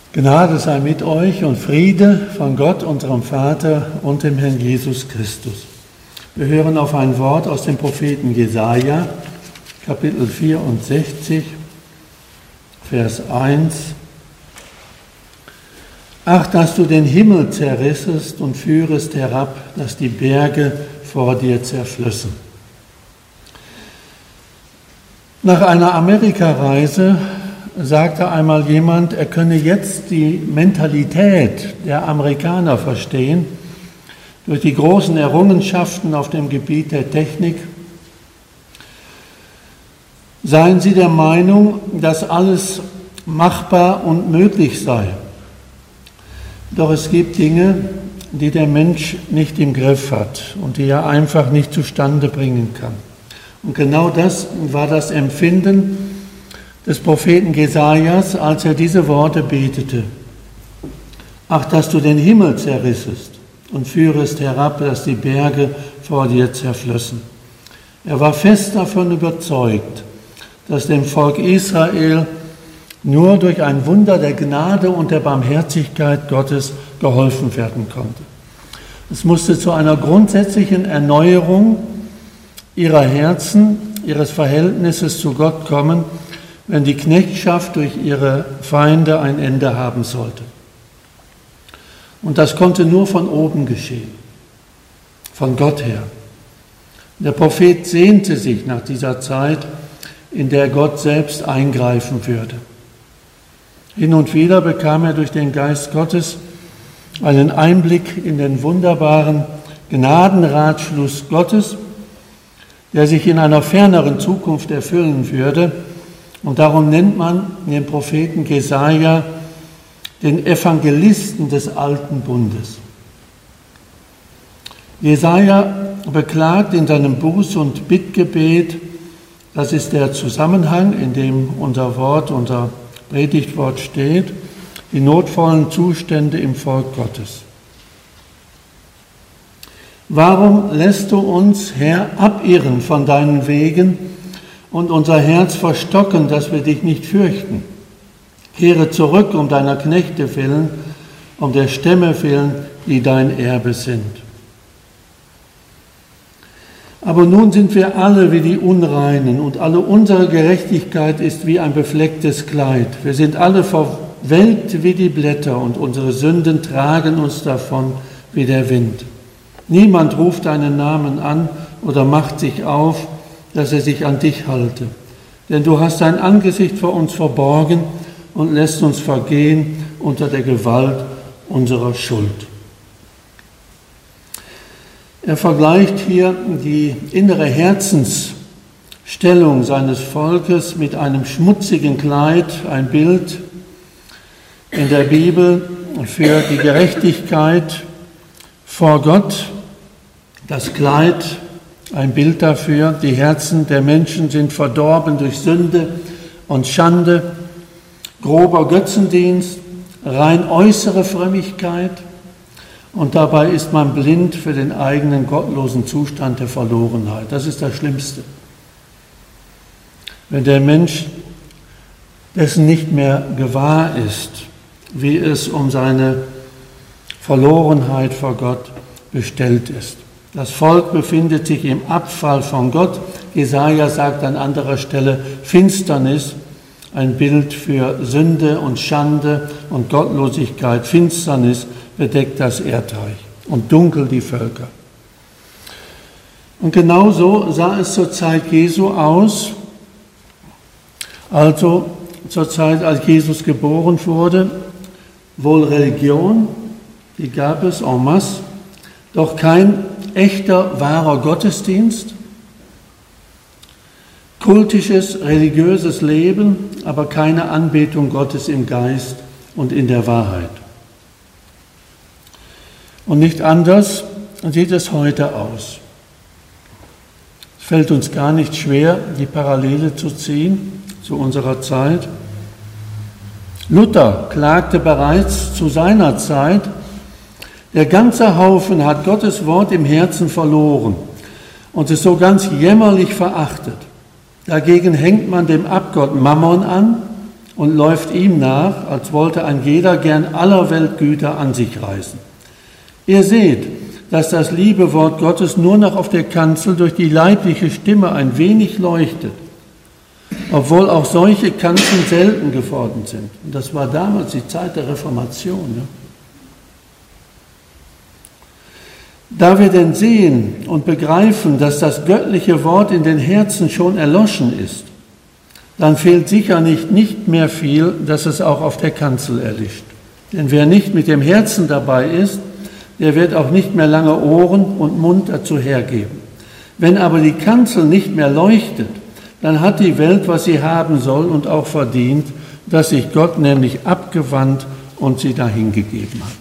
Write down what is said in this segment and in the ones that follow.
Gnade sei mit euch und Friede von Gott, unserem Vater und dem Herrn Jesus Christus. Wir hören auf ein Wort aus dem Propheten Jesaja, Kapitel 64, Vers 1. Ach, dass du den Himmel zerrissest und führest herab, dass die Berge vor dir zerflössen. Nach einer Amerikareise sagte einmal jemand, er könne jetzt die Mentalität der Amerikaner verstehen durch die großen Errungenschaften auf dem Gebiet der Technik. Seien Sie der Meinung, dass alles machbar und möglich sei. Doch es gibt Dinge, die der Mensch nicht im Griff hat und die er einfach nicht zustande bringen kann. Und genau das war das Empfinden des Propheten Jesajas, als er diese Worte betete. Ach, dass du den Himmel zerrissest und führest herab, dass die Berge vor dir zerflössen. Er war fest davon überzeugt, dass dem Volk Israel nur durch ein Wunder der Gnade und der Barmherzigkeit Gottes geholfen werden konnte. Es musste zu einer grundsätzlichen Erneuerung ihrer Herzen, ihres Verhältnisses zu Gott kommen, wenn die Knechtschaft durch ihre Feinde ein Ende haben sollte. Und das konnte nur von oben geschehen, von Gott her. Der Prophet sehnte sich nach dieser Zeit, in der Gott selbst eingreifen würde. Hin und wieder bekam er durch den Geist Gottes einen Einblick in den wunderbaren Gnadenratschluss Gottes, der sich in einer ferneren Zukunft erfüllen würde. Und darum nennt man den Propheten Jesaja den Evangelisten des Alten Bundes. Jesaja beklagt in seinem Buß- und Bittgebet, das ist der Zusammenhang, in dem unser Predigtwort steht, die notvollen Zustände im Volk Gottes. Warum lässt du uns, Herr, abirren von deinen Wegen und unser Herz verstocken, dass wir dich nicht fürchten? Kehre zurück um deiner Knechte willen, um der Stämme willen, die dein Erbe sind. Aber nun sind wir alle wie die Unreinen und alle unsere Gerechtigkeit ist wie ein beflecktes Kleid. Wir sind alle verwelkt wie die Blätter und unsere Sünden tragen uns davon wie der Wind. Niemand ruft deinen Namen an oder macht sich auf, dass er sich an dich halte. Denn du hast dein Angesicht vor uns verborgen und lässt uns vergehen unter der Gewalt unserer Schuld. Er vergleicht hier die innere Herzensstellung seines Volkes mit einem schmutzigen Kleid, ein Bild in der Bibel für die Gerechtigkeit vor Gott. Das Kleid, ein Bild dafür, die Herzen der Menschen sind verdorben durch Sünde und Schande, grober Götzendienst, rein äußere Frömmigkeit. Und dabei ist man blind für den eigenen gottlosen Zustand der Verlorenheit. Das ist das Schlimmste. Wenn der Mensch dessen nicht mehr gewahr ist, wie es um seine Verlorenheit vor Gott bestellt ist. Das Volk befindet sich im Abfall von Gott. Jesaja sagt an anderer Stelle Finsternis, ein Bild für Sünde und Schande und Gottlosigkeit. Finsternis bedeckt das Erdreich und dunkel die Völker. Und genauso sah es zur Zeit Jesu aus, also zur Zeit, als Jesus geboren wurde, wohl Religion, die gab es en masse, doch kein echter, wahrer Gottesdienst, kultisches, religiöses Leben, aber keine Anbetung Gottes im Geist und in der Wahrheit. Und nicht anders sieht es heute aus. Es fällt uns gar nicht schwer, die Parallele zu ziehen zu unserer Zeit. Luther klagte bereits zu seiner Zeit, der ganze Haufen hat Gottes Wort im Herzen verloren und es so ganz jämmerlich verachtet. Dagegen hängt man dem Abgott Mammon an und läuft ihm nach, als wollte ein jeder gern aller Welt Güter an sich reißen. Ihr seht, dass das liebe Wort Gottes nur noch auf der Kanzel durch die leibliche Stimme ein wenig leuchtet, obwohl auch solche Kanzeln selten geworden sind. Und das war damals die Zeit der Reformation. Ja? Da wir denn sehen und begreifen, dass das göttliche Wort in den Herzen schon erloschen ist, dann fehlt sicher nicht mehr viel, dass es auch auf der Kanzel erlischt. Denn wer nicht mit dem Herzen dabei ist, der wird auch nicht mehr lange Ohren und Mund dazu hergeben. Wenn aber die Kanzel nicht mehr leuchtet, dann hat die Welt, was sie haben soll und auch verdient, dass sich Gott nämlich abgewandt und sie dahingegeben hat.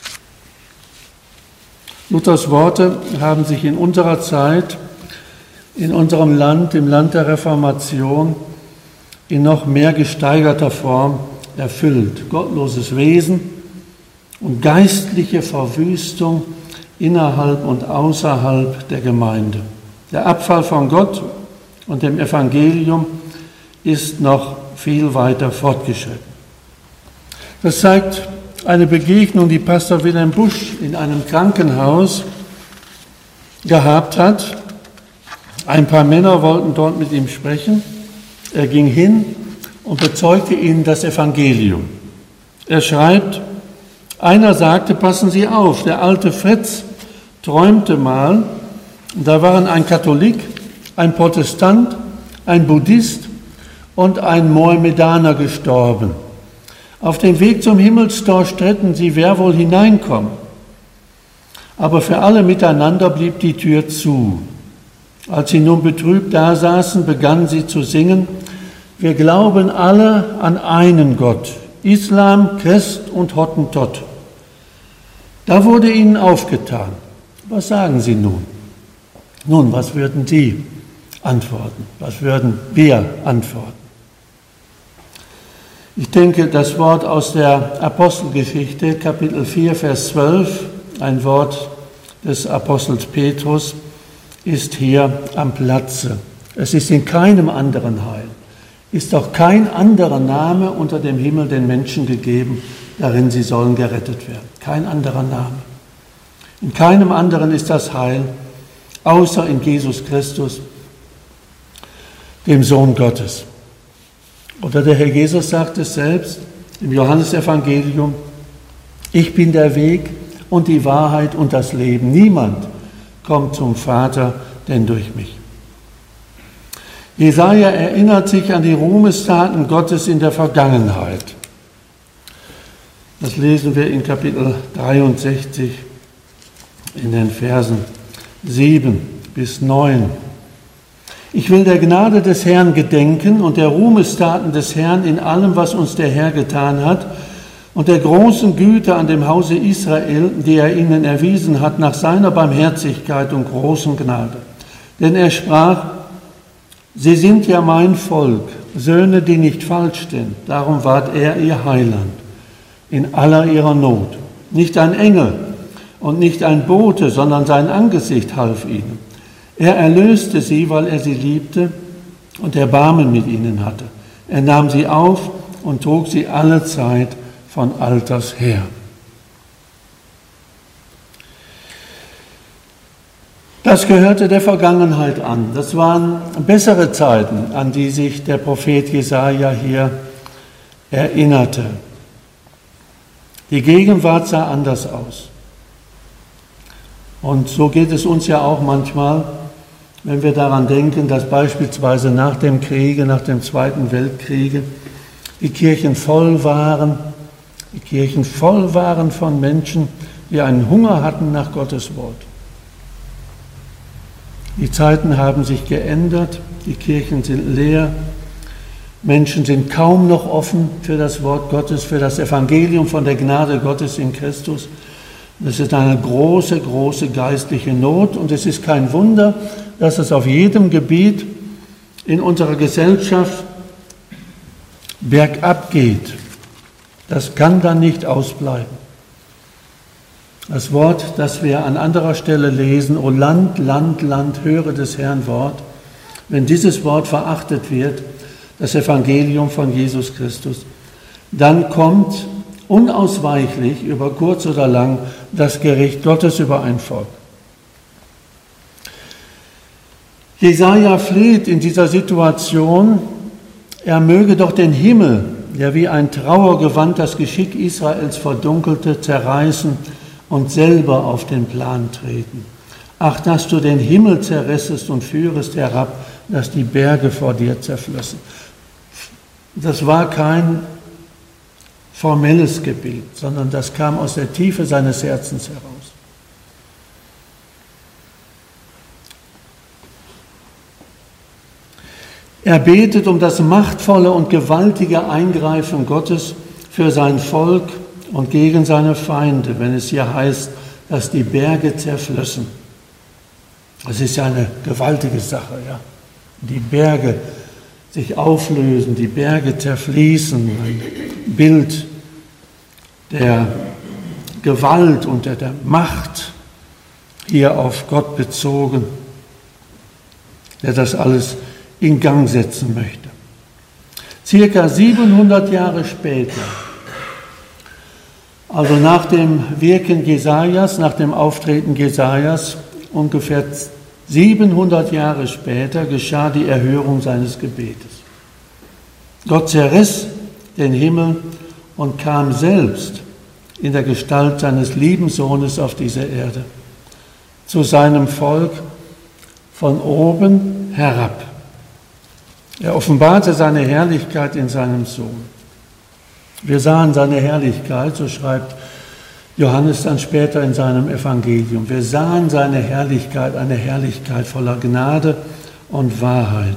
Luthers Worte haben sich in unserer Zeit, in unserem Land, im Land der Reformation, in noch mehr gesteigerter Form erfüllt. Gottloses Wesen und geistliche Verwüstung innerhalb und außerhalb der Gemeinde. Der Abfall von Gott und dem Evangelium ist noch viel weiter fortgeschritten. Das zeigt eine Begegnung, die Pastor Wilhelm Busch in einem Krankenhaus gehabt hat. Ein paar Männer wollten dort mit ihm sprechen. Er ging hin und bezeugte ihnen das Evangelium. Er schreibt, einer sagte, passen Sie auf, der alte Fritz träumte mal, da waren ein Katholik, ein Protestant, ein Buddhist und ein Mohammedaner gestorben. Auf dem Weg zum Himmelstor stritten sie, wer wohl hineinkommt. Aber für alle miteinander blieb die Tür zu. Als sie nun betrübt dasaßen, begannen sie zu singen, wir glauben alle an einen Gott, Islam, Christ und Hottentott. Da wurde ihnen aufgetan. Was sagen Sie nun? Nun, was würden Sie antworten? Was würden wir antworten? Ich denke, das Wort aus der Apostelgeschichte, Kapitel 4, Vers 12, ein Wort des Apostels Petrus, ist hier am Platze. Es ist in keinem anderen Heil. Ist auch kein anderer Name unter dem Himmel den Menschen gegeben, darin sie sollen gerettet werden. Kein anderer Name. In keinem anderen ist das Heil, außer in Jesus Christus, dem Sohn Gottes. Oder der Herr Jesus sagt es selbst im Johannesevangelium, ich bin der Weg und die Wahrheit und das Leben. Niemand kommt zum Vater, denn durch mich. Jesaja erinnert sich an die Ruhmestaten Gottes in der Vergangenheit. Das lesen wir in Kapitel 63 in den Versen 7 bis 9. Ich will der Gnade des Herrn gedenken und der Ruhmestaten des Herrn in allem, was uns der Herr getan hat, und der großen Güte an dem Hause Israel, die er ihnen erwiesen hat, nach seiner Barmherzigkeit und großen Gnade. Denn er sprach, sie sind ja mein Volk, Söhne, die nicht falsch sind, darum ward er ihr Heiland in aller ihrer Not. Nicht ein Engel und nicht ein Bote, sondern sein Angesicht half ihnen. Er erlöste sie, weil er sie liebte und Erbarmen mit ihnen hatte. Er nahm sie auf und trug sie alle Zeit von Alters her. Das gehörte der Vergangenheit an. Das waren bessere Zeiten, an die sich der Prophet Jesaja hier erinnerte. Die Gegenwart sah anders aus. Und so geht es uns ja auch manchmal, wenn wir daran denken, dass beispielsweise nach dem Kriege, nach dem Zweiten Weltkriege, die Kirchen voll waren von Menschen, die einen Hunger hatten nach Gottes Wort. Die Zeiten haben sich geändert, die Kirchen sind leer, Menschen sind kaum noch offen für das Wort Gottes, für das Evangelium von der Gnade Gottes in Christus. Das ist eine große, große geistliche Not und es ist kein Wunder, dass es auf jedem Gebiet in unserer Gesellschaft bergab geht. Das kann dann nicht ausbleiben. Das Wort, das wir an anderer Stelle lesen, O Land, Land, Land, höre des Herrn Wort. Wenn dieses Wort verachtet wird, das Evangelium von Jesus Christus, dann kommt unausweichlich über kurz oder lang das Gericht Gottes über ein Volk. Jesaja fleht in dieser Situation, er möge doch den Himmel, der wie ein Trauergewand das Geschick Israels verdunkelte, zerreißen und selber auf den Plan treten. Ach, dass du den Himmel zerrissest und führest herab, dass die Berge vor dir zerflössen. Das war kein formelles Gebet, sondern das kam aus der Tiefe seines Herzens heraus. Er betet um das machtvolle und gewaltige Eingreifen Gottes für sein Volk und gegen seine Feinde, wenn es hier heißt, dass die Berge zerflössen. Das ist ja eine gewaltige Sache, ja. Die Berge sich auflösen, die Berge zerfließen, ein Bild der Gewalt und der Macht hier auf Gott bezogen, der das alles in Gang setzen möchte. Circa 700 Jahre später, also nach dem Wirken Jesajas, nach dem Auftreten Jesajas, ungefähr 700 Jahre später geschah die Erhörung seines Gebetes. Gott zerriss den Himmel und kam selbst in der Gestalt seines lieben Sohnes auf diese Erde, zu seinem Volk von oben herab. Er offenbarte seine Herrlichkeit in seinem Sohn. Wir sahen seine Herrlichkeit, so schreibt Johannes dann später in seinem Evangelium. Wir sahen seine Herrlichkeit, eine Herrlichkeit voller Gnade und Wahrheit.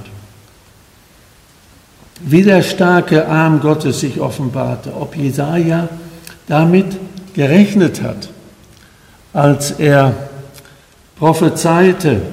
Wie der starke Arm Gottes sich offenbarte, ob Jesaja damit gerechnet hat, als er prophezeite,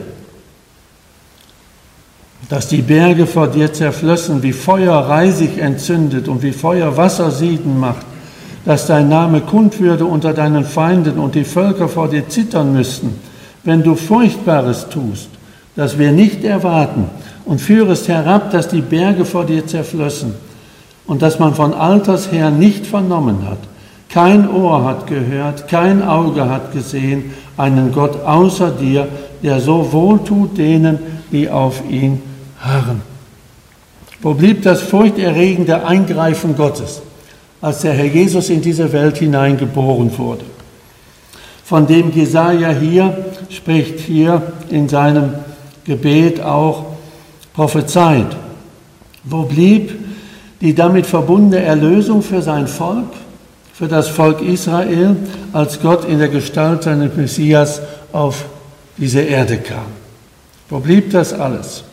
dass die Berge vor dir zerflössen, wie Feuer Reisig entzündet und wie Feuer Wasser sieden macht, dass dein Name kund würde unter deinen Feinden und die Völker vor dir zittern müssten, wenn du Furchtbares tust, das wir nicht erwarten, und führest herab, dass die Berge vor dir zerflössen und dass man von alters her nicht vernommen hat. Kein Ohr hat gehört, kein Auge hat gesehen einen Gott außer dir, der so wohltut denen, die auf ihn harren. Wo blieb das furchterregende Eingreifen Gottes, als der Herr Jesus in diese Welt hineingeboren wurde? Von dem Jesaja hier spricht, hier in seinem Gebet auch prophezeit. Wo blieb die damit verbundene Erlösung für sein Volk, für das Volk Israel, als Gott in der Gestalt seines Messias auf diese Erde kam? Wo blieb das alles?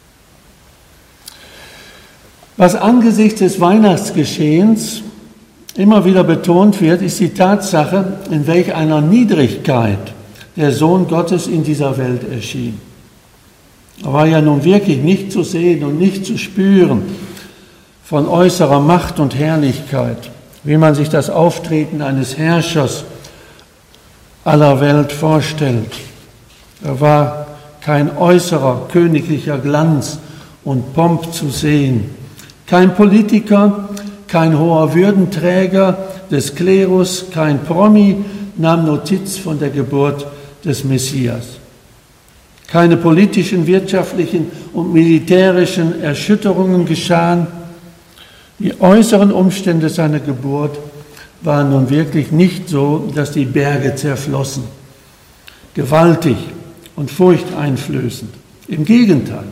Was angesichts des Weihnachtsgeschehens immer wieder betont wird, ist die Tatsache, in welch einer Niedrigkeit der Sohn Gottes in dieser Welt erschien. Er war ja nun wirklich nicht zu sehen und nicht zu spüren von äußerer Macht und Herrlichkeit, wie man sich das Auftreten eines Herrschers aller Welt vorstellt. Er war kein äußerer königlicher Glanz und Pomp zu sehen, kein Politiker, kein hoher Würdenträger des Klerus, kein Promi nahm Notiz von der Geburt des Messias. Keine politischen, wirtschaftlichen und militärischen Erschütterungen geschahen. Die äußeren Umstände seiner Geburt waren nun wirklich nicht so, dass die Berge zerflossen, gewaltig und furchteinflößend. Im Gegenteil.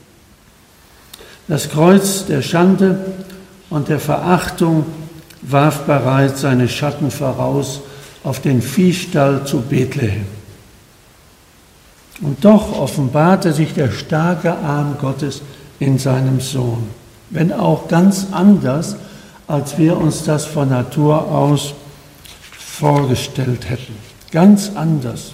Das Kreuz der Schande und der Verachtung warf bereits seine Schatten voraus auf den Viehstall zu Bethlehem. Und doch offenbarte sich der starke Arm Gottes in seinem Sohn, wenn auch ganz anders, als wir uns das von Natur aus vorgestellt hätten. Ganz anders.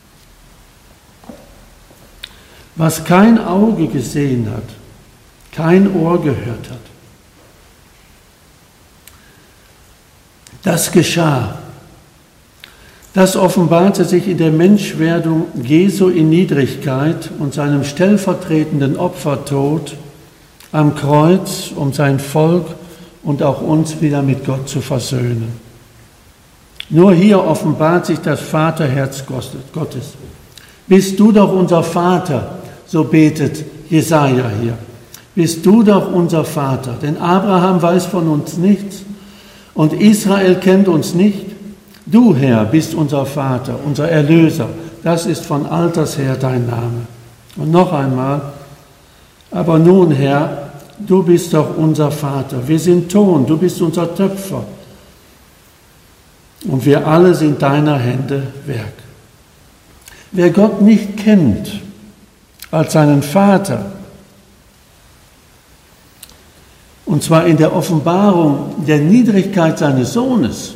Was kein Auge gesehen hat, kein Ohr gehört hat, das geschah. Das offenbarte sich in der Menschwerdung Jesu in Niedrigkeit und seinem stellvertretenden Opfertod am Kreuz, um sein Volk und auch uns wieder mit Gott zu versöhnen. Nur hier offenbart sich das Vaterherz Gottes. Bist du doch unser Vater, so betet Jesaja hier. Bist du doch unser Vater, denn Abraham weiß von uns nichts und Israel kennt uns nicht. Du, Herr, bist unser Vater, unser Erlöser. Das ist von alters her dein Name. Und noch einmal, aber nun, Herr, du bist doch unser Vater. Wir sind Ton, du bist unser Töpfer. Und wir alle sind deiner Hände Werk. Wer Gott nicht kennt als seinen Vater, und zwar in der Offenbarung der Niedrigkeit seines Sohnes,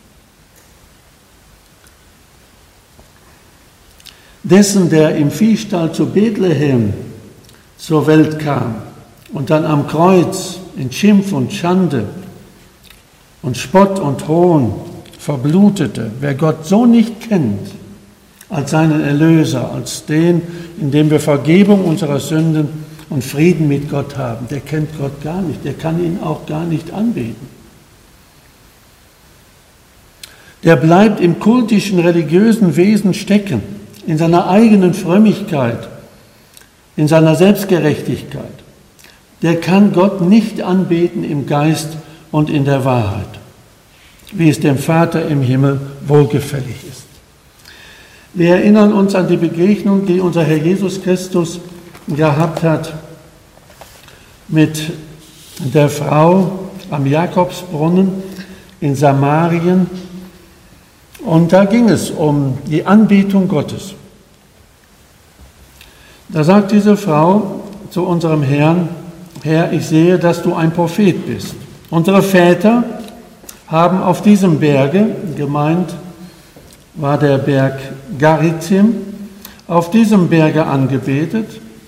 dessen, der im Viehstall zu Bethlehem zur Welt kam und dann am Kreuz in Schimpf und Schande und Spott und Hohn verblutete, wer Gott so nicht kennt als seinen Erlöser, als den, in dem wir Vergebung unserer Sünden und Frieden mit Gott haben, der kennt Gott gar nicht, der kann ihn auch gar nicht anbeten. Der bleibt im kultischen, religiösen Wesen stecken, in seiner eigenen Frömmigkeit, in seiner Selbstgerechtigkeit. Der kann Gott nicht anbeten im Geist und in der Wahrheit, wie es dem Vater im Himmel wohlgefällig ist. Wir erinnern uns an die Begegnung, die unser Herr Jesus Christus gehabt hat mit der Frau am Jakobsbrunnen in Samarien. Und da ging es um die Anbetung Gottes. Da sagt diese Frau zu unserem Herrn: Herr, ich sehe, dass du ein Prophet bist. Unsere Väter haben auf diesem Berge, gemeint war der Berg Garizim, auf diesem Berge angebetet.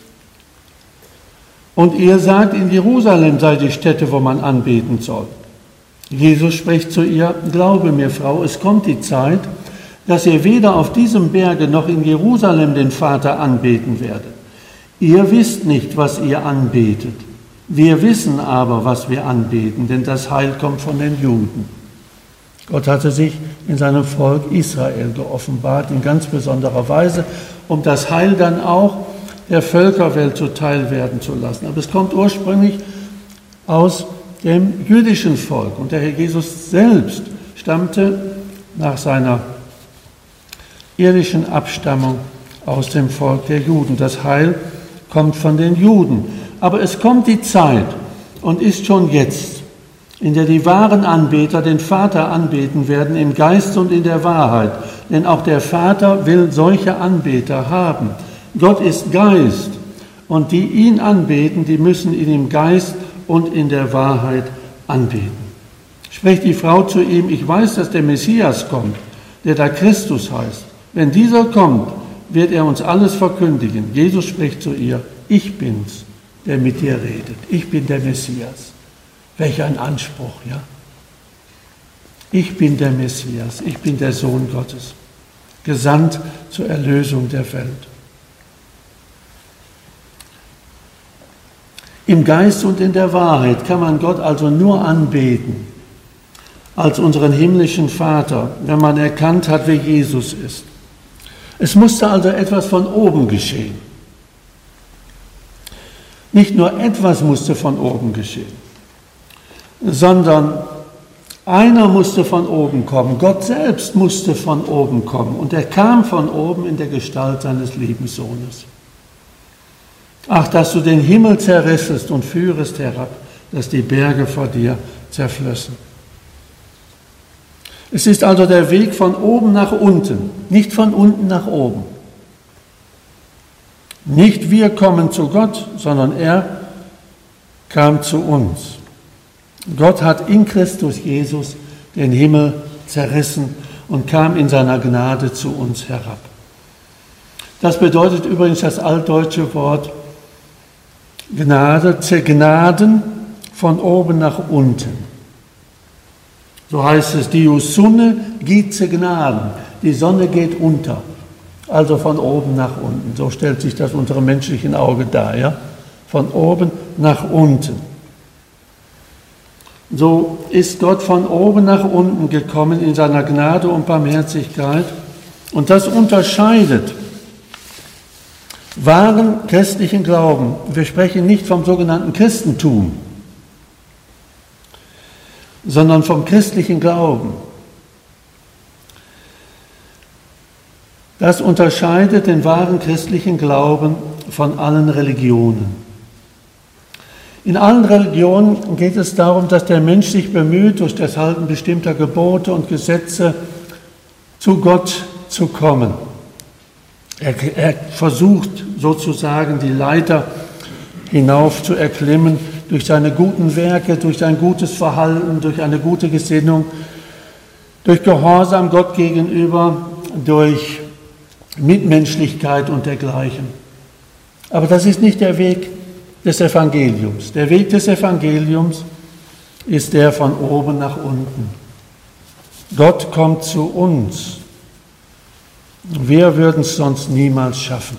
Und ihr sagt, in Jerusalem sei die Stätte, wo man anbeten soll. Jesus spricht zu ihr: Glaube mir, Frau, es kommt die Zeit, dass ihr weder auf diesem Berge noch in Jerusalem den Vater anbeten werdet. Ihr wisst nicht, was ihr anbetet. Wir wissen aber, was wir anbeten, denn das Heil kommt von den Juden. Gott hatte sich in seinem Volk Israel geoffenbart, in ganz besonderer Weise, um das Heil dann auch der Völkerwelt zuteil werden zu lassen. Aber es kommt ursprünglich aus dem jüdischen Volk. Und der Herr Jesus selbst stammte nach seiner irdischen Abstammung aus dem Volk der Juden. Das Heil kommt von den Juden. Aber es kommt die Zeit und ist schon jetzt, in der die wahren Anbeter den Vater anbeten werden, im Geist und in der Wahrheit. Denn auch der Vater will solche Anbeter haben. Gott ist Geist und die ihn anbeten, die müssen ihn im Geist und in der Wahrheit anbeten. Spricht die Frau zu ihm: Ich weiß, dass der Messias kommt, der da Christus heißt. Wenn dieser kommt, wird er uns alles verkündigen. Jesus spricht zu ihr: Ich bin's, der mit dir redet. Ich bin der Messias. Welch ein Anspruch, ja? Ich bin der Messias, ich bin der Sohn Gottes, gesandt zur Erlösung der Welt. Im Geist und in der Wahrheit kann man Gott also nur anbeten, als unseren himmlischen Vater, wenn man erkannt hat, wer Jesus ist. Es musste also etwas von oben geschehen. Nicht nur etwas musste von oben geschehen, sondern einer musste von oben kommen. Gott selbst musste von oben kommen. Und er kam von oben in der Gestalt seines lieben Sohnes. Ach, dass du den Himmel zerrissest und führest herab, dass die Berge vor dir zerflössen. Es ist also der Weg von oben nach unten, nicht von unten nach oben. Nicht wir kommen zu Gott, sondern er kam zu uns. Gott hat in Christus Jesus den Himmel zerrissen und kam in seiner Gnade zu uns herab. Das bedeutet übrigens das altdeutsche Wort Gnade, zergnaden von oben nach unten. So heißt es, die Sonne geht zergnaden, die Sonne geht unter, also von oben nach unten. So stellt sich das unserem menschlichen Auge dar, ja? Von oben nach unten. So ist Gott von oben nach unten gekommen in seiner Gnade und Barmherzigkeit. Und das unterscheidet wahren christlichen Glauben. Wir sprechen nicht vom sogenannten Christentum, sondern vom christlichen Glauben. Das unterscheidet den wahren christlichen Glauben von allen Religionen. In allen Religionen geht es darum, dass der Mensch sich bemüht, durch das Halten bestimmter Gebote und Gesetze zu Gott zu kommen. Er versucht sozusagen die Leiter hinauf zu erklimmen durch seine guten Werke, durch sein gutes Verhalten, durch eine gute Gesinnung, durch Gehorsam Gott gegenüber, durch Mitmenschlichkeit und dergleichen. Aber das ist nicht der Weg des Evangeliums. Der Weg des Evangeliums ist der von oben nach unten. Gott kommt zu uns. Wir würden es sonst niemals schaffen.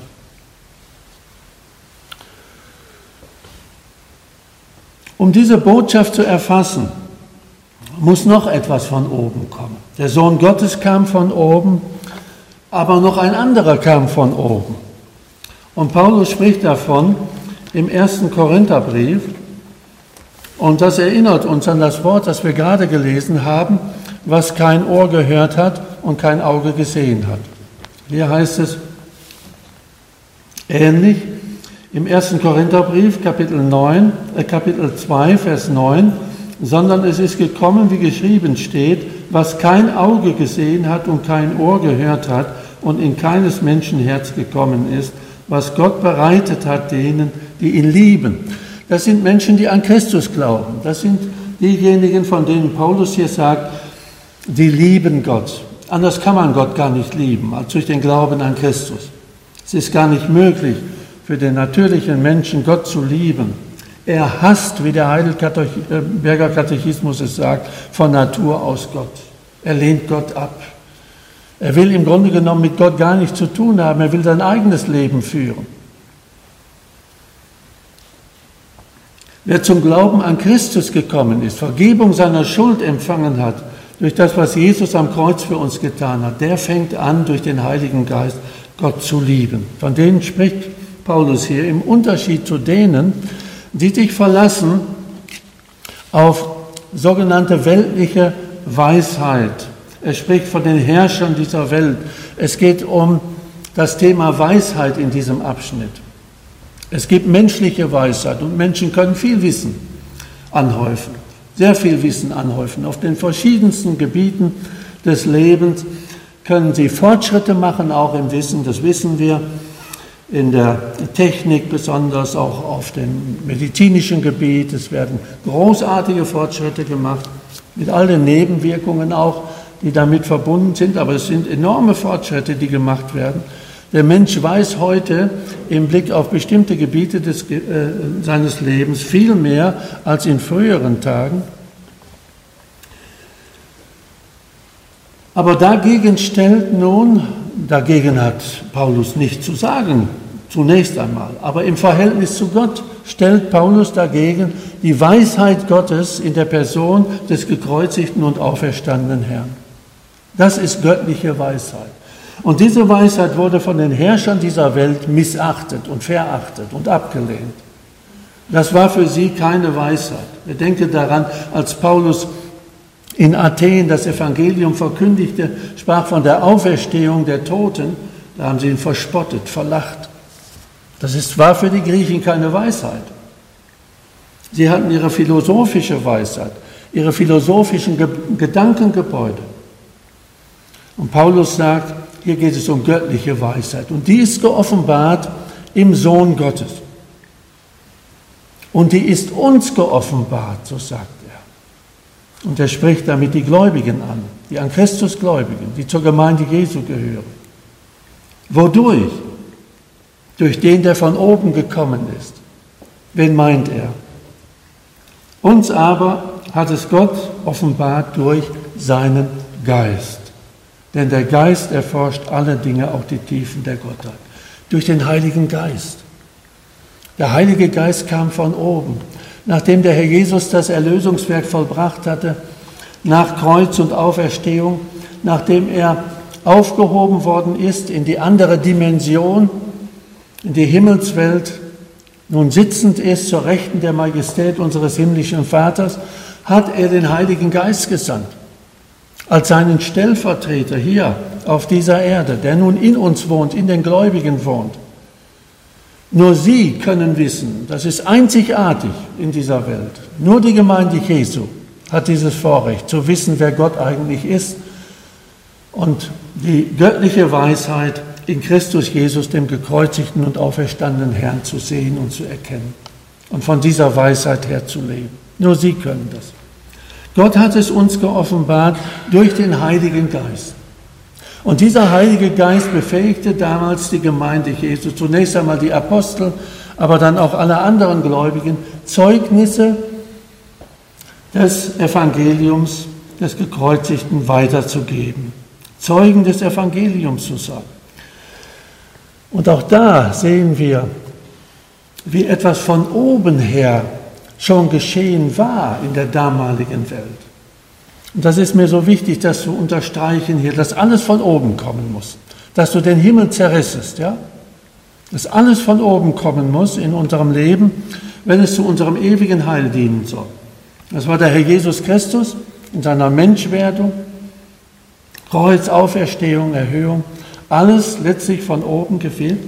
Um diese Botschaft zu erfassen, muss noch etwas von oben kommen. Der Sohn Gottes kam von oben, aber noch ein anderer kam von oben. Und Paulus spricht davon im 1. Korintherbrief. Und das erinnert uns an das Wort, das wir gerade gelesen haben, was kein Ohr gehört hat und kein Auge gesehen hat. Hier heißt es ähnlich im 1. Korintherbrief, Kapitel 2, Vers 9, sondern es ist gekommen, wie geschrieben steht, was kein Auge gesehen hat und kein Ohr gehört hat und in keines Menschen Herz gekommen ist, was Gott bereitet hat denen, die ihn lieben. Das sind Menschen, die an Christus glauben. Das sind diejenigen, von denen Paulus hier sagt, die lieben Gott. Anders kann man Gott gar nicht lieben, als durch den Glauben an Christus. Es ist gar nicht möglich, für den natürlichen Menschen Gott zu lieben. Er hasst, wie der Heidelberger Katechismus es sagt, von Natur aus Gott. Er lehnt Gott ab. Er will im Grunde genommen mit Gott gar nichts zu tun haben. Er will sein eigenes Leben führen. Wer zum Glauben an Christus gekommen ist, Vergebung seiner Schuld empfangen hat, durch das, was Jesus am Kreuz für uns getan hat, der fängt an, durch den Heiligen Geist Gott zu lieben. Von denen spricht Paulus hier im Unterschied zu denen, die sich verlassen auf sogenannte weltliche Weisheit. Er spricht von den Herrschern dieser Welt. Es geht um das Thema Weisheit in diesem Abschnitt. Es gibt menschliche Weisheit und Menschen können viel Wissen anhäufen, sehr viel Wissen anhäufen. Auf den verschiedensten Gebieten des Lebens können sie Fortschritte machen, auch im Wissen, das wissen wir, in der Technik, besonders auch auf dem medizinischen Gebiet. Es werden großartige Fortschritte gemacht, mit all den Nebenwirkungen auch, die damit verbunden sind, aber es sind enorme Fortschritte, die gemacht werden. Der Mensch weiß heute im Blick auf bestimmte Gebiete seines Lebens viel mehr als in früheren Tagen. Aber dagegen hat Paulus nichts zu sagen, zunächst einmal. Aber im Verhältnis zu Gott stellt Paulus dagegen die Weisheit Gottes in der Person des gekreuzigten und auferstandenen Herrn. Das ist göttliche Weisheit. Und diese Weisheit wurde von den Herrschern dieser Welt missachtet und verachtet und abgelehnt. Das war für sie keine Weisheit. Ich denke daran, als Paulus in Athen das Evangelium verkündigte, sprach von der Auferstehung der Toten, da haben sie ihn verspottet, verlacht. War für die Griechen keine Weisheit. Sie hatten ihre philosophische Weisheit, ihre philosophischen Gedankengebäude. Und Paulus sagt, hier geht es um göttliche Weisheit. Und die ist geoffenbart im Sohn Gottes. Und die ist uns geoffenbart, so sagt er. Und er spricht damit die Gläubigen an, die an Christus Gläubigen, die zur Gemeinde Jesu gehören. Wodurch? Durch den, der von oben gekommen ist. Wen meint er? Uns aber hat es Gott offenbart durch seinen Geist. Denn der Geist erforscht alle Dinge, auch die Tiefen der Gottheit. Durch den Heiligen Geist. Der Heilige Geist kam von oben. nachdem der Herr Jesus das Erlösungswerk vollbracht hatte, nach Kreuz und Auferstehung, nachdem er aufgehoben worden ist in die andere Dimension, in die Himmelswelt, nun sitzend ist zur Rechten der Majestät unseres himmlischen Vaters, hat er den Heiligen Geist gesandt, als seinen Stellvertreter hier auf dieser Erde, der nun in uns wohnt, in den Gläubigen wohnt. Nur sie können wissen, das ist einzigartig in dieser Welt, nur die Gemeinde Jesu hat dieses Vorrecht, zu wissen, wer Gott eigentlich ist und die göttliche Weisheit in Christus Jesus, dem gekreuzigten und auferstandenen Herrn, zu sehen und zu erkennen und von dieser Weisheit her zu leben. Nur sie können das. Gott hat es uns geoffenbart durch den Heiligen Geist. Und dieser Heilige Geist befähigte damals die Gemeinde Jesu, zunächst einmal die Apostel, aber dann auch alle anderen Gläubigen, Zeugnisse des Evangeliums des Gekreuzigten weiterzugeben, Zeugen des Evangeliums zu sein. Und auch da sehen wir, wie etwas von oben her schon geschehen war in der damaligen Welt. Und das ist mir so wichtig, das zu unterstreichen hier, dass alles von oben kommen muss, dass du den Himmel zerrissest, ja? Dass alles von oben kommen muss in unserem Leben, wenn es zu unserem ewigen Heil dienen soll. Das war der Herr Jesus Christus in seiner Menschwerdung, Kreuz, Auferstehung, Erhöhung, alles letztlich von oben gefehlt.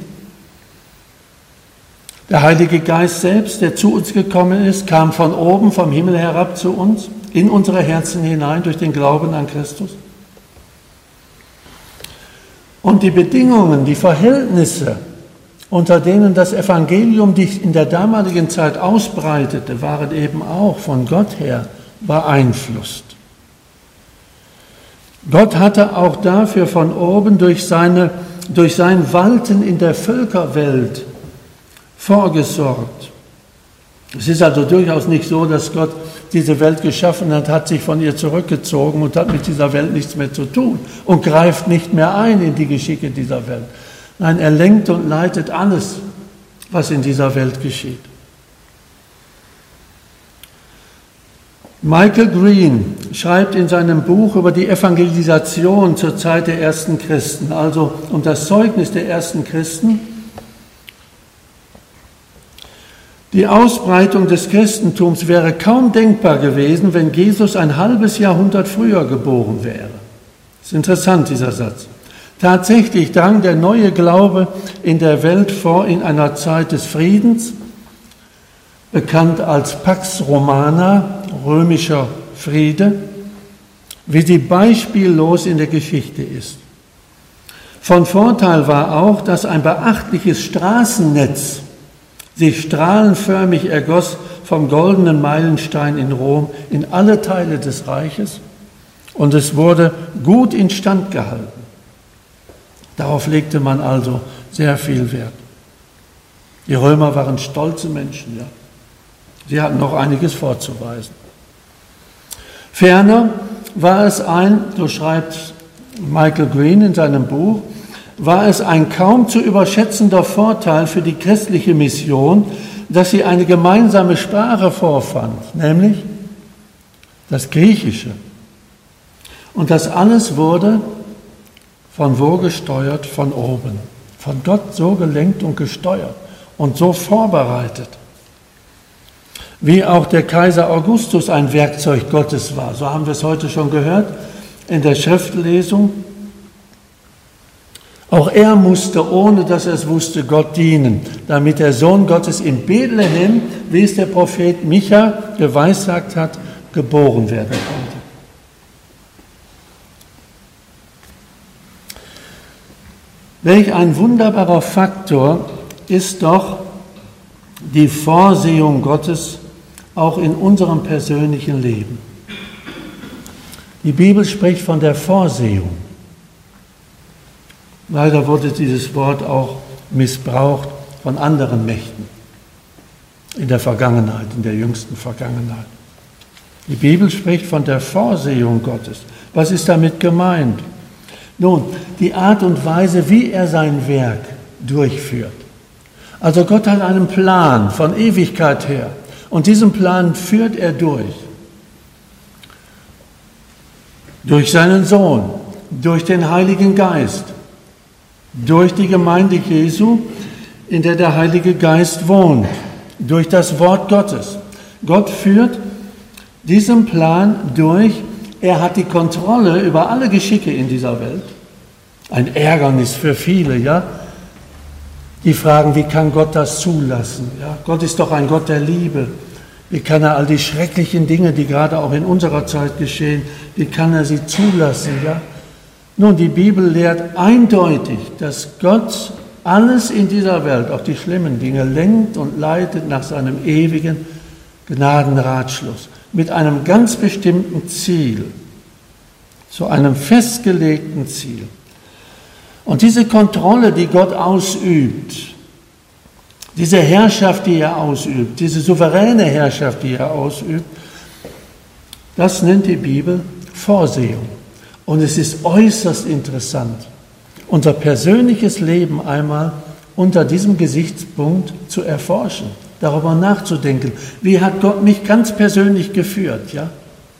Der Heilige Geist selbst, der zu uns gekommen ist, kam von oben, vom Himmel herab zu uns, in unsere Herzen hinein durch den Glauben an Christus. Und die Bedingungen, die Verhältnisse, unter denen das Evangelium sich in der damaligen Zeit ausbreitete, waren eben auch von Gott her beeinflusst. Gott hatte auch dafür von oben durch sein Walten in der Völkerwelt vorgesorgt. Es ist also durchaus nicht so, dass Gott diese Welt geschaffen hat sich von ihr zurückgezogen und hat mit dieser Welt nichts mehr zu tun und greift nicht mehr ein in die Geschicke dieser Welt. Nein, er lenkt und leitet alles, was in dieser Welt geschieht. Michael Green schreibt in seinem Buch über die Evangelisation zur Zeit der ersten Christen, also um das Zeugnis der ersten Christen. Die Ausbreitung des Christentums wäre kaum denkbar gewesen, wenn Jesus ein halbes Jahrhundert früher geboren wäre. Das ist interessant, dieser Satz. Tatsächlich drang der neue Glaube in der Welt vor in einer Zeit des Friedens, bekannt als Pax Romana, römischer Friede, wie sie beispiellos in der Geschichte ist. Von Vorteil war auch, dass ein beachtliches Straßennetz sich strahlenförmig ergoss vom goldenen Meilenstein in Rom in alle Teile des Reiches und es wurde gut instand gehalten. Darauf legte man also sehr viel Wert. Die Römer waren stolze Menschen, ja. Sie hatten noch einiges vorzuweisen. Ferner war es so schreibt Michael Green in seinem Buch, war es ein kaum zu überschätzender Vorteil für die christliche Mission, dass sie eine gemeinsame Sprache vorfand, nämlich das Griechische. Und das alles wurde von wo gesteuert? Von oben. Von Gott so gelenkt und gesteuert und so vorbereitet. Wie auch der Kaiser Augustus ein Werkzeug Gottes war. So haben wir es heute schon gehört in der Schriftlesung. Auch er musste, ohne dass er es wusste, Gott dienen, damit der Sohn Gottes in Bethlehem, wie es der Prophet Micha geweissagt hat, geboren werden konnte. Welch ein wunderbarer Faktor ist doch die Vorsehung Gottes auch in unserem persönlichen Leben. Die Bibel spricht von der Vorsehung. Leider wurde dieses Wort auch missbraucht von anderen Mächten in der Vergangenheit, in der jüngsten Vergangenheit. Die Bibel spricht von der Vorsehung Gottes. Was ist damit gemeint? Nun, die Art und Weise, wie er sein Werk durchführt. Also Gott hat einen Plan von Ewigkeit her Und diesen Plan führt er durch seinen Sohn, durch den Heiligen Geist, durch die Gemeinde Jesu, in der der Heilige Geist wohnt, durch das Wort Gottes. Gott führt diesen Plan durch. Er hat die Kontrolle über alle Geschicke in dieser Welt. Ein Ärgernis für viele, ja. Die fragen, wie kann Gott das zulassen? Ja, Gott ist doch ein Gott der Liebe. Wie kann er all die schrecklichen Dinge, die gerade auch in unserer Zeit geschehen, wie kann er sie zulassen? Ja? Nun, die Bibel lehrt eindeutig, dass Gott alles in dieser Welt, auch die schlimmen Dinge, lenkt und leitet nach seinem ewigen Gnadenratschluss. Mit einem ganz bestimmten Ziel, zu einem festgelegten Ziel. Und diese Kontrolle, die Gott ausübt, diese Herrschaft, die er ausübt, diese souveräne Herrschaft, die er ausübt, das nennt die Bibel Vorsehung. Und es ist äußerst interessant, unser persönliches Leben einmal unter diesem Gesichtspunkt zu erforschen, darüber nachzudenken. Wie hat Gott mich ganz persönlich geführt? Ja?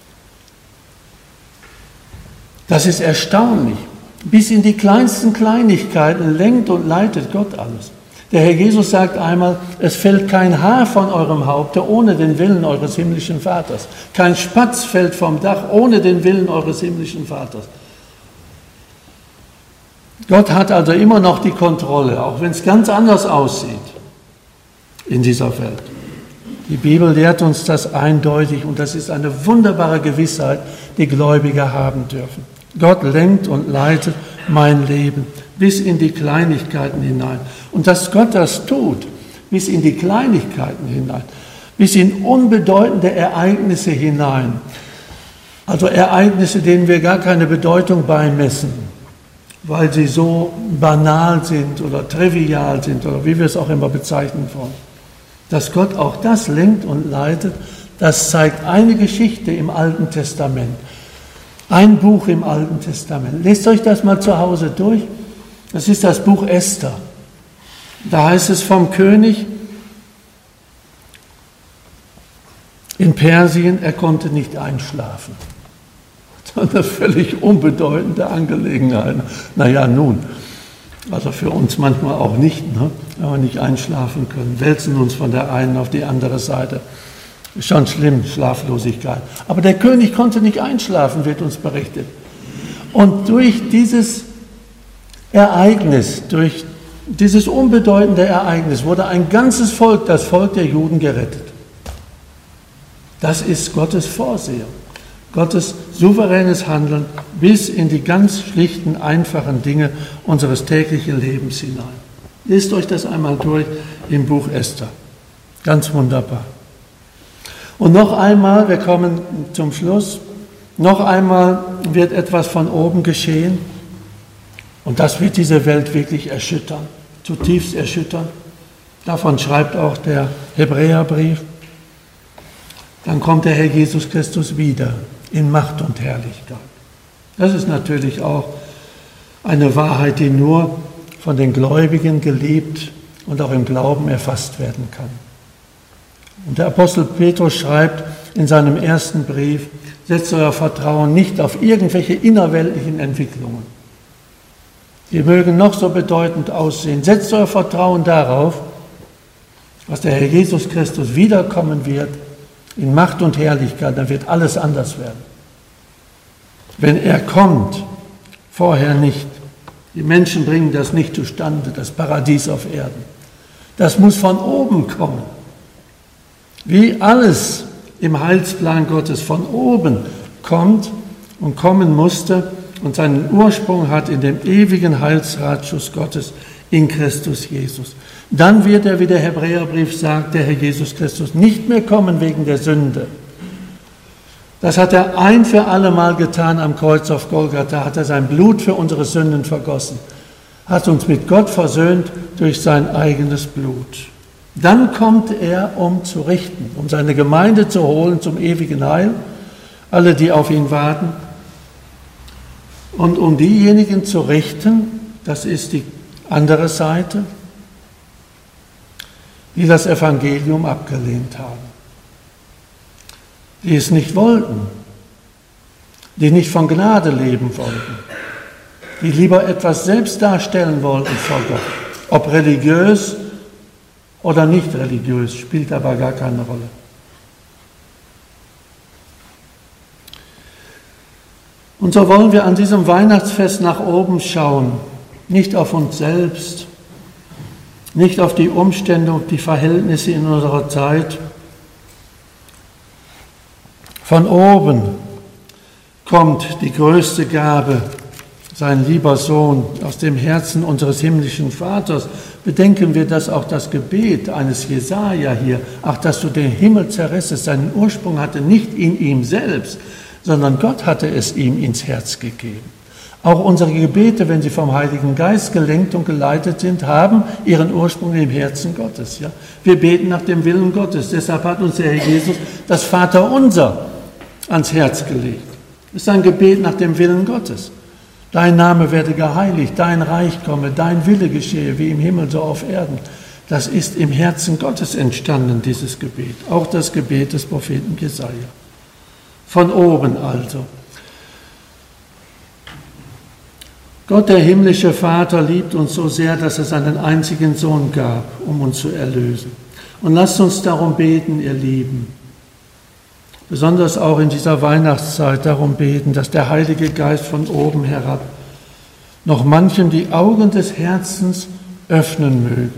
Das ist erstaunlich. Bis in die kleinsten Kleinigkeiten lenkt und leitet Gott alles. Der Herr Jesus sagt einmal, es fällt kein Haar von eurem Haupte ohne den Willen eures himmlischen Vaters. Kein Spatz fällt vom Dach ohne den Willen eures himmlischen Vaters. Gott hat also immer noch die Kontrolle, auch wenn es ganz anders aussieht in dieser Welt. Die Bibel lehrt uns das eindeutig und das ist eine wunderbare Gewissheit, die Gläubige haben dürfen. Gott lenkt und leitet mein Leben bis in die Kleinigkeiten hinein. Und dass Gott das tut, bis in die Kleinigkeiten hinein, bis in unbedeutende Ereignisse hinein. Also Ereignisse, denen wir gar keine Bedeutung beimessen, weil sie so banal sind oder trivial sind oder wie wir es auch immer bezeichnen wollen. Dass Gott auch das lenkt und leitet, das zeigt eine Geschichte im Alten Testament. Ein Buch im Alten Testament. Lest euch das mal zu Hause durch. Das ist das Buch Esther. Da heißt es vom König in Persien, er konnte nicht einschlafen. Eine völlig unbedeutende Angelegenheit. Naja, nun, also für uns manchmal auch nicht, ne? Wenn wir nicht einschlafen können, wälzen uns von der einen auf die andere Seite. Ist schon schlimm, Schlaflosigkeit. Aber der König konnte nicht einschlafen, wird uns berichtet. Und durch dieses Ereignis, durch dieses unbedeutende Ereignis wurde ein ganzes Volk, das Volk der Juden, gerettet. Das ist Gottes Vorsehung, Gottes souveränes Handeln bis in die ganz schlichten, einfachen Dinge unseres täglichen Lebens hinein. Lest euch das einmal durch im Buch Esther. Ganz wunderbar. Und noch einmal, wir kommen zum Schluss, noch einmal wird etwas von oben geschehen und das wird diese Welt wirklich erschüttern, zutiefst erschüttern. Davon schreibt auch der Hebräerbrief. Dann kommt der Herr Jesus Christus wieder in Macht und Herrlichkeit. Das ist natürlich auch eine Wahrheit, die nur von den Gläubigen gelebt und auch im Glauben erfasst werden kann. Und der Apostel Petrus schreibt in seinem ersten Brief, setzt euer Vertrauen nicht auf irgendwelche innerweltlichen Entwicklungen. Die mögen noch so bedeutend aussehen. Setzt euer Vertrauen darauf, dass der Herr Jesus Christus wiederkommen wird in Macht und Herrlichkeit, dann wird alles anders werden. Wenn er kommt, vorher nicht. Die Menschen bringen das nicht zustande, das Paradies auf Erden. Das muss von oben kommen. Wie alles im Heilsplan Gottes von oben kommt und kommen musste und seinen Ursprung hat in dem ewigen Heilsratschluss Gottes in Christus Jesus. Dann wird er, wie der Hebräerbrief sagt, der Herr Jesus Christus nicht mehr kommen wegen der Sünde. Das hat er ein für alle Mal getan am Kreuz auf Golgatha, hat er sein Blut für unsere Sünden vergossen, hat uns mit Gott versöhnt durch sein eigenes Blut. Dann kommt er, um zu richten, um seine Gemeinde zu holen zum ewigen Heil, alle, die auf ihn warten, und um diejenigen zu richten, das ist die andere Seite, die das Evangelium abgelehnt haben. die es nicht wollten, die nicht von Gnade leben wollten, die lieber etwas selbst darstellen wollten vor Gott. Ob religiös oder nicht religiös, spielt aber gar keine Rolle. Und so wollen wir an diesem Weihnachtsfest nach oben schauen, nicht auf uns selbst, nicht auf die Umstände und die Verhältnisse in unserer Zeit. Von oben kommt die größte Gabe, sein lieber Sohn, aus dem Herzen unseres himmlischen Vaters. Bedenken wir, dass auch das Gebet eines Jesaja hier, ach, dass du den Himmel zerrissest, seinen Ursprung hatte nicht in ihm selbst, sondern Gott hatte es ihm ins Herz gegeben. Auch unsere Gebete, wenn sie vom Heiligen Geist gelenkt und geleitet sind, haben ihren Ursprung im Herzen Gottes. Ja? Wir beten nach dem Willen Gottes. Deshalb hat uns der Herr Jesus das Vaterunser ans Herz gelegt. Es ist ein Gebet nach dem Willen Gottes. Dein Name werde geheiligt, dein Reich komme, dein Wille geschehe, wie im Himmel so auf Erden. Das ist im Herzen Gottes entstanden, dieses Gebet. Auch das Gebet des Propheten Jesaja. Von oben also. Gott, der himmlische Vater, liebt uns so sehr, dass er seinen einzigen Sohn gab, um uns zu erlösen. Und lasst uns darum beten, ihr Lieben. Besonders auch in dieser Weihnachtszeit darum beten, dass der Heilige Geist von oben herab noch manchem die Augen des Herzens öffnen möge.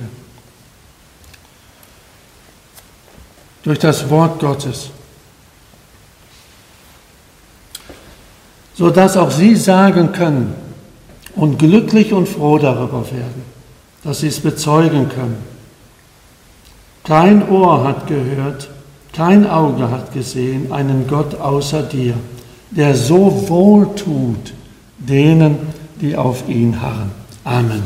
Durch das Wort Gottes. Sodass auch sie sagen können und glücklich und froh darüber werden, dass sie es bezeugen können. Kein Ohr hat gehört, kein Auge hat gesehen einen Gott außer dir, der so wohl tut denen, die auf ihn harren. Amen.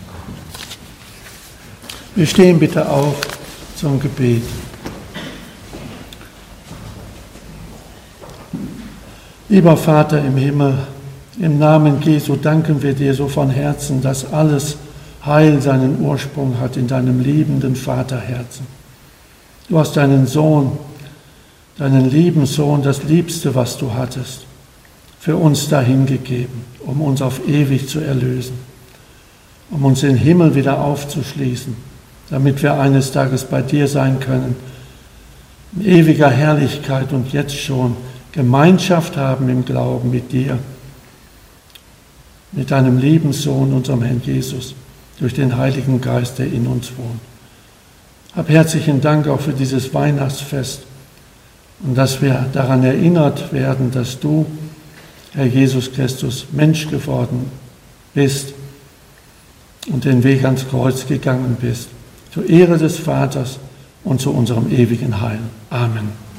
Wir stehen bitte auf zum Gebet. Lieber Vater im Himmel, im Namen Jesu danken wir dir so von Herzen, dass alles Heil seinen Ursprung hat in deinem liebenden Vaterherzen. Du hast deinen Sohn, deinen lieben Sohn, das Liebste, was du hattest, für uns dahingegeben, um uns auf ewig zu erlösen, um uns den Himmel wieder aufzuschließen, damit wir eines Tages bei dir sein können, in ewiger Herrlichkeit und jetzt schon Gemeinschaft haben im Glauben mit dir, mit deinem lieben Sohn, unserem Herrn Jesus, durch den Heiligen Geist, der in uns wohnt. Hab herzlichen Dank auch für dieses Weihnachtsfest und dass wir daran erinnert werden, dass du, Herr Jesus Christus, Mensch geworden bist und den Weg ans Kreuz gegangen bist, zur Ehre des Vaters und zu unserem ewigen Heil. Amen.